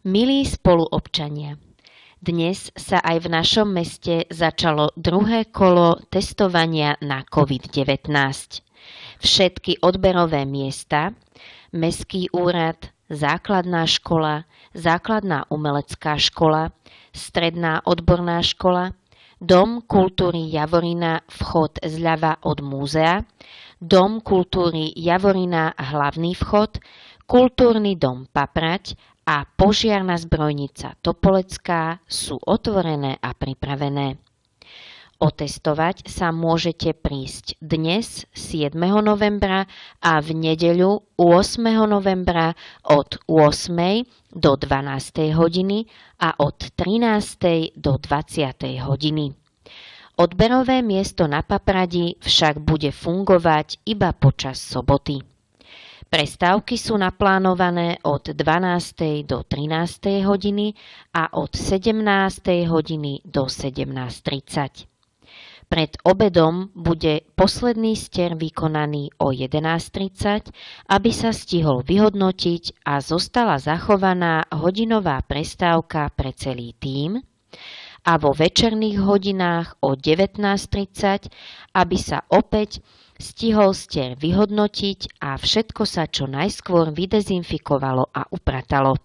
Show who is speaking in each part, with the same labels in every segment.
Speaker 1: Milí spoluobčania, dnes sa aj v našom meste začalo druhé kolo testovania na COVID-19. Všetky odberové miesta, Mestský úrad, základná škola, základná umelecká škola, stredná odborná škola, Dom kultúry Javorina, vchod zľava od múzea, Dom kultúry Javorina, hlavný vchod, Kultúrny dom Paprať a Požiarna zbrojnica Topolecká sú otvorené a pripravené. Otestovať sa môžete prísť dnes 7. novembra a v nedeľu 8. novembra od 8. do 12. hodiny a od 13. do 20. hodiny. Odberové miesto na Papradi však bude fungovať iba počas soboty. Prestávky sú naplánované od 12. do 13. hodiny a od 17. hodiny do 17:30. Pred obedom bude posledný ster vykonaný o 11:30, aby sa stihol vyhodnotiť a zostala zachovaná hodinová prestávka pre celý tím, a vo večerných hodinách o 19:30, aby sa opäť stihol ster vyhodnotiť a všetko sa čo najskôr vydezinfikovalo a upratalo.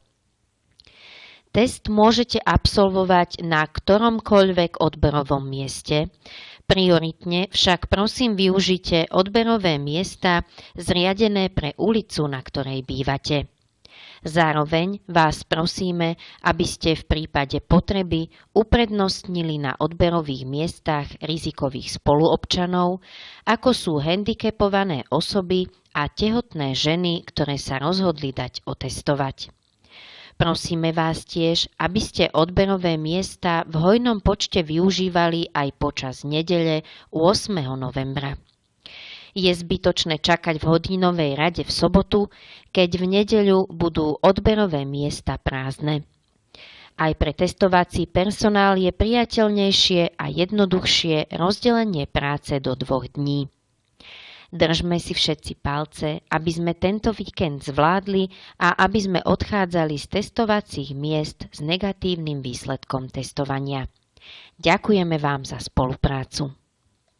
Speaker 1: Test môžete absolvovať na ktoromkoľvek odberovom mieste, prioritne však prosím využite odberové miesta zriadené pre ulicu, na ktorej bývate. Zároveň vás prosíme, aby ste v prípade potreby uprednostnili na odberových miestach rizikových spoluobčanov, ako sú handicapované osoby a tehotné ženy, ktoré sa rozhodli dať otestovať. Prosíme vás tiež, aby ste odberové miesta v hojnom počte využívali aj počas nedele 8. novembra. Je zbytočné čakať v hodinovej rade v sobotu, keď v nedeľu budú odberové miesta prázdne. Aj pre testovací personál je priateľnejšie a jednoduchšie rozdelenie práce do 2 dní. Držme si všetci palce, aby sme tento víkend zvládli a aby sme odchádzali z testovacích miest s negatívnym výsledkom testovania. Ďakujeme vám za spoluprácu.